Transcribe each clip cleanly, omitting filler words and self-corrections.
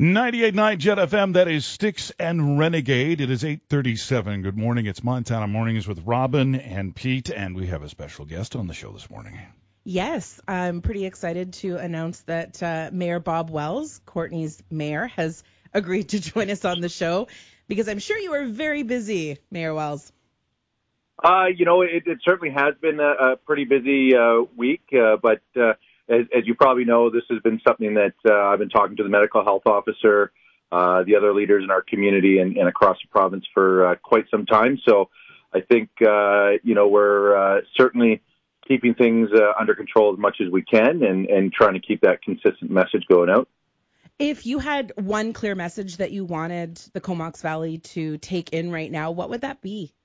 98.9 Jet FM, that is Styx and Renegade. It is 8:37. Good morning. It's Montana Mornings with Robin and Pete, and we have a special guest on the show this morning. Yes, I'm pretty excited to announce that Mayor Bob Wells, Courtenay's mayor, has agreed to join us on the show because I'm sure you are very busy, Mayor Wells. It certainly has been a pretty busy week, but as you probably know, this has been something that I've been talking to the medical health officer, the other leaders in our community and across the province for quite some time. So I think, we're certainly keeping things under control as much as we can and trying to keep that consistent message going out. If you had one clear message that you wanted the Comox Valley to take in right now, what would that be?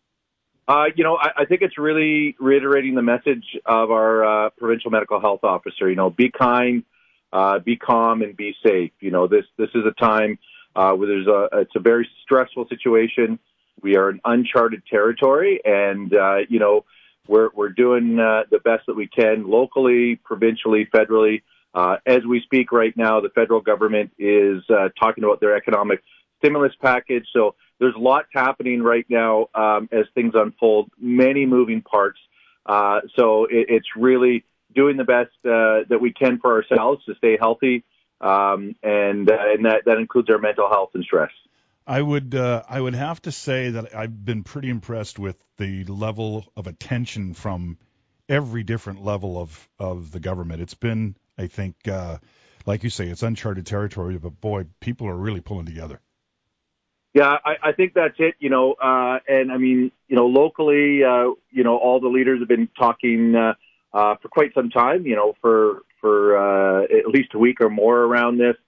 I think it's really reiterating the message of our provincial medical health officer. Be kind, be calm, and be safe. This is a time where it's a very stressful situation. We are in uncharted territory, and we're doing the best that we can locally, provincially, federally. As we speak right now, the federal government is talking about their economic stimulus package. So there's lots happening right now as things unfold, many moving parts. So it's really doing the best that we can for ourselves to stay healthy, and that includes our mental health and stress. I would have to say that I've been pretty impressed with the level of attention from every different level of the government. It's been, I think, like you say, it's uncharted territory, but boy, people are really pulling together. Yeah, I think that's it, and I mean, locally, all the leaders have been talking for quite some time, for at least a week or more around this.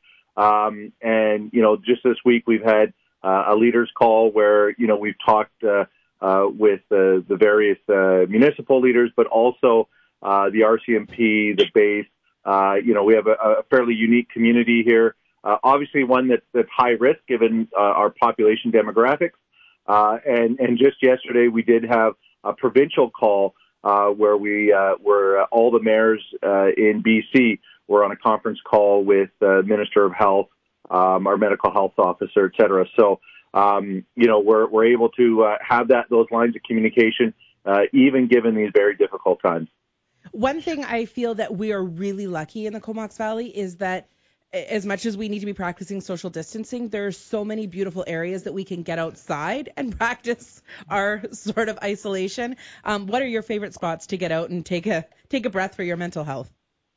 And just this week we've had a leaders call where, we've talked with the various municipal leaders, but also the RCMP, the base. We have a fairly unique community here. Obviously one that's high risk given our population demographics. And just yesterday we did have a provincial call where where all the mayors in BC were on a conference call with the Minister of Health, our medical health officer, et cetera. So, we're able to have those lines of communication even given these very difficult times. One thing I feel that we are really lucky in the Comox Valley is that as much as we need to be practicing social distancing, there are so many beautiful areas that we can get outside and practice our sort of isolation. What are your favorite spots to get out and take a breath for your mental health?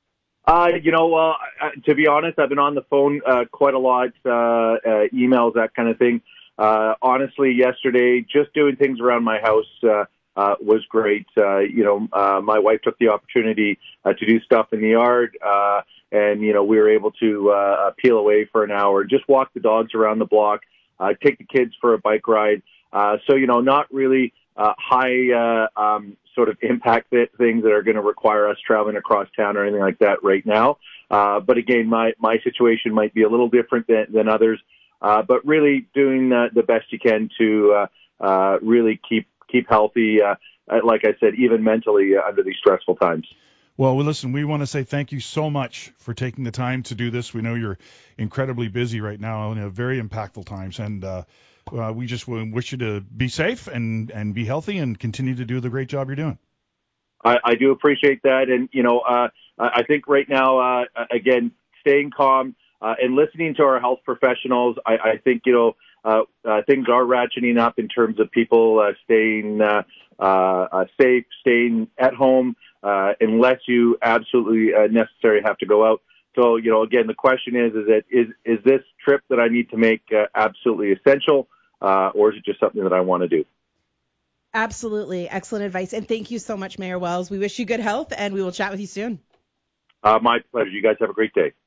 To be honest, I've been on the phone quite a lot, emails, that kind of thing. Honestly, yesterday, just doing things around my house was great. My wife took the opportunity to do stuff in the yard, and we were able to peel away for an hour, just walk the dogs around the block, take the kids for a bike ride. So, not really high sort of impact things that are going to require us traveling across town or anything like that right now. But again, my situation might be a little different than others, but really doing the best you can to really keep healthy, like I said, even mentally under these stressful times. Well, listen, we want to say thank you so much for taking the time to do this. We know you're incredibly busy right now in very impactful times, and we just wish you to be safe and be healthy and continue to do the great job you're doing. I do appreciate that. And, I think right now, again, staying calm and listening to our health professionals, I think, things are ratcheting up in terms of people staying safe, staying at home, unless you absolutely necessarily have to go out. So, again, the question is this trip that I need to make absolutely essential, or is it just something that I want to do? Absolutely. Excellent advice. And thank you so much, Mayor Wells. We wish you good health, and we will chat with you soon. My pleasure. You guys have a great day.